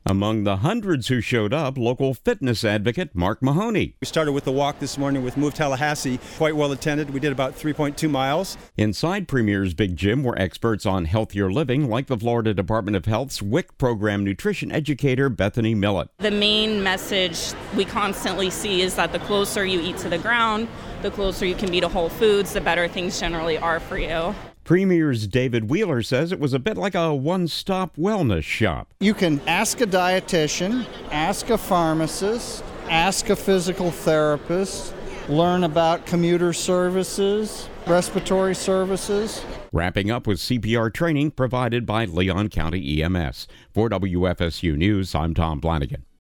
Among the hundreds who showed up, local fitness advocate Mark Mahoney. We started with the walk this morning with Move Tallahassee, quite well attended. We did about 3.2 miles. Inside Premier's Big Gym were experts on healthier living, like the Florida Department of Health's WIC program nutrition educator Bethany Millett. The main message we constantly see is that the closer you eat to the ground, the closer you can be to whole foods, the better things generally are for you. Premier's David Wheeler says it was a bit like a one-stop wellness shop. You can ask a dietitian, ask a pharmacist, ask a physical therapist, learn about commuter services, respiratory services. Wrapping up with CPR training provided by Leon County EMS. For WFSU News, I'm Tom Flanagan.